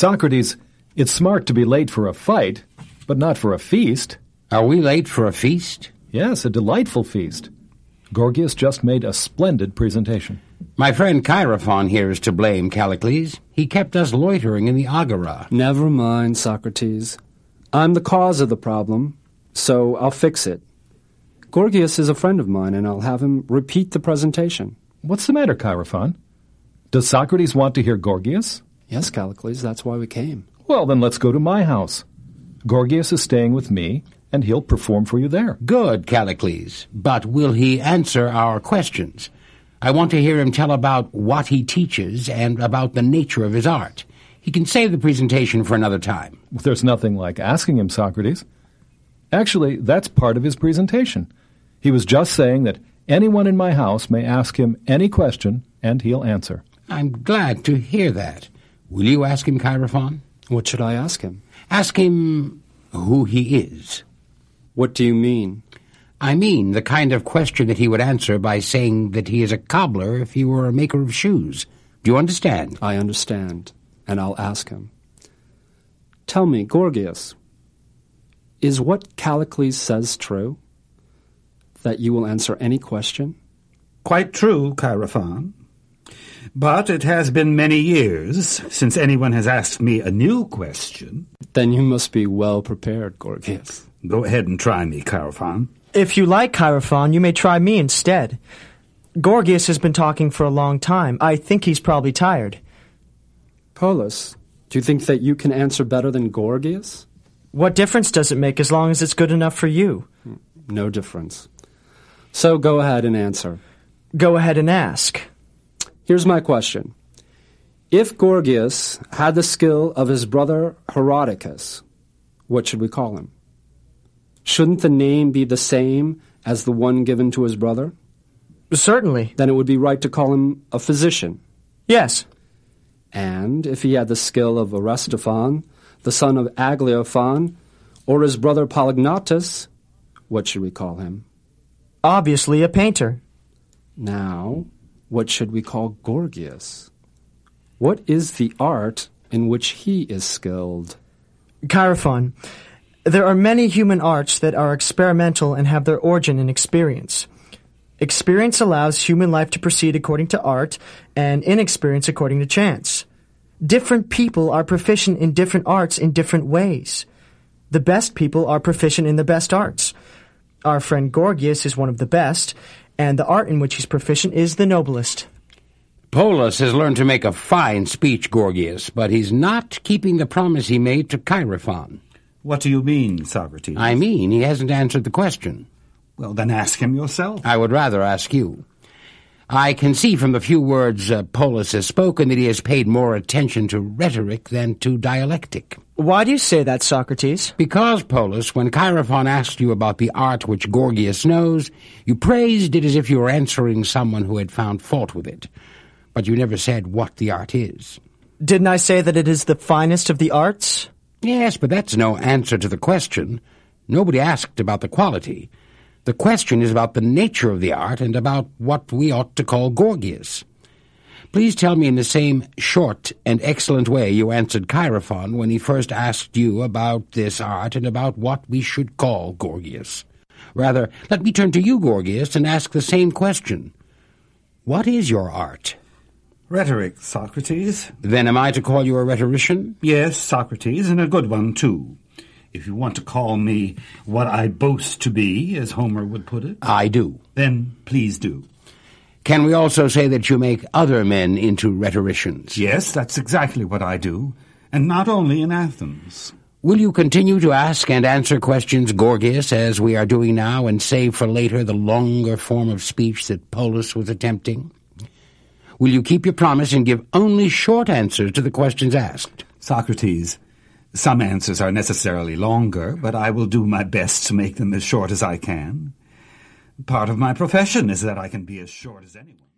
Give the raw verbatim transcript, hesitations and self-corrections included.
Socrates, it's smart to be late for a fight, but not for a feast. Are we late for a feast? Yes, a delightful feast. Gorgias just made a splendid presentation. My friend Chaerephon here is to blame, Callicles. He kept us loitering in the agora. Never mind, Socrates. I'm the cause of the problem, so I'll fix it. Gorgias is a friend of mine, and I'll have him repeat the presentation. What's the matter, Chaerephon? Does Socrates want to hear Gorgias? Yes, Callicles, that's why we came. Well, then let's go to my house. Gorgias is staying with me, and he'll perform for you there. Good, Callicles. But will he answer our questions? I want to hear him tell about what he teaches and about the nature of his art. He can save the presentation for another time. There's nothing like asking him, Socrates. Actually, that's part of his presentation. He was just saying that anyone in my house may ask him any question, and he'll answer. I'm glad to hear that. Will you ask him, Chaerephon? What should I ask him? Ask him who he is. What do you mean? I mean the kind of question that he would answer by saying that he is a cobbler if he were a maker of shoes. Do you understand? I understand, and I'll ask him. Tell me, Gorgias, is what Callicles says true? That you will answer any question? Quite true, Chaerephon. But it has been many years since anyone has asked me a new question. Then you must be well prepared, Gorgias. Go ahead and try me, Chaerephon. If you like, Chaerephon, you may try me instead. Gorgias has been talking for a long time. I think he's probably tired. Polus, do you think that you can answer better than Gorgias? What difference does it make as long as it's good enough for you? No difference. So go ahead and answer. Go ahead and ask. Here's my question. If Gorgias had the skill of his brother Herodicus, what should we call him? Shouldn't the name be the same as the one given to his brother? Certainly. Then it would be right to call him a physician. Yes. And if he had the skill of Aristophon, the son of Agliophon, or his brother Polygnotus, what should we call him? Obviously a painter. Now, what should we call Gorgias? What is the art in which he is skilled? Chaerephon, there are many human arts that are experimental and have their origin in experience. Experience allows human life to proceed according to art, and inexperience according to chance. Different people are proficient in different arts in different ways. The best people are proficient in the best arts. Our friend Gorgias is one of the best, and the art in which he's proficient is the noblest. Polus has learned to make a fine speech, Gorgias, but he's not keeping the promise he made to Chaerephon. What do you mean, Socrates? I mean he hasn't answered the question. Well, then ask him yourself. I would rather ask you. I can see from the few words uh, Polus has spoken that he has paid more attention to rhetoric than to dialectic. Why do you say that, Socrates? Because, Polus, when Chaerephon asked you about the art which Gorgias knows, you praised it as if you were answering someone who had found fault with it. But you never said what the art is. Didn't I say that it is the finest of the arts? Yes, but that's no answer to the question. Nobody asked about the quality. The question is about the nature of the art and about what we ought to call Gorgias. Please tell me in the same short and excellent way you answered Chaerephon when he first asked you about this art and about what we should call Gorgias. Rather, let me turn to you, Gorgias, and ask the same question. What is your art? Rhetoric, Socrates. Then am I to call you a rhetorician? Yes, Socrates, and a good one, too. If you want to call me what I boast to be, as Homer would put it. I do. Then please do. Can we also say that you make other men into rhetoricians? Yes, that's exactly what I do, and not only in Athens. Will you continue to ask and answer questions, Gorgias, as we are doing now, and save for later the longer form of speech that Polus was attempting? Will you keep your promise and give only short answers to the questions asked? Socrates, some answers are necessarily longer, but I will do my best to make them as short as I can. Part of my profession is that I can be as short as anyone.